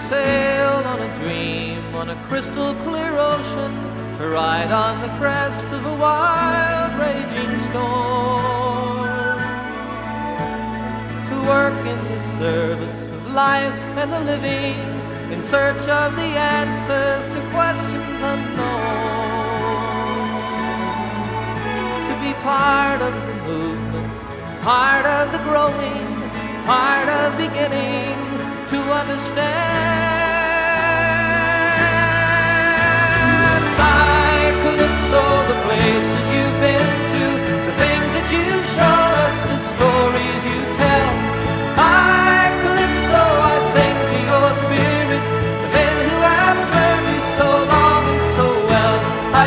sail on a dream on a crystal clear ocean, to ride on the crest of a wild raging storm, to work in the service of life and the living, in search of the answers to questions unknown, to be part of the movement, part of the growing, part of beginning to understand. By Calypso, the places you've been to, the things that you've shown us, the stories you tell. By Calypso, I sing to your spirit, the men who have served you so long and so well.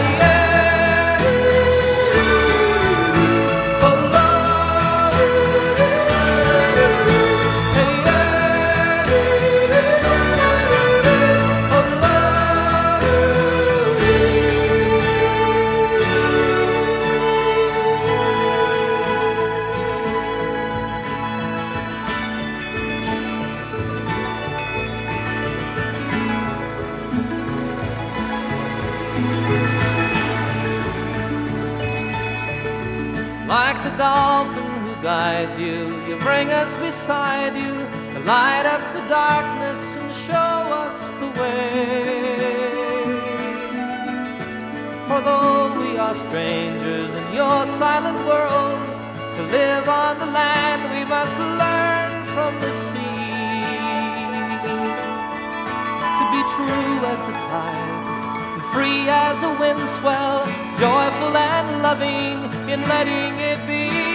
Like the dolphin who guides you, you bring us beside you, to light up the darkness and show us the way. For though we are strangers in your silent world, to live on the land we must learn from the sea, to be true as the tide, free as a wind swell, joyful and loving in letting it be.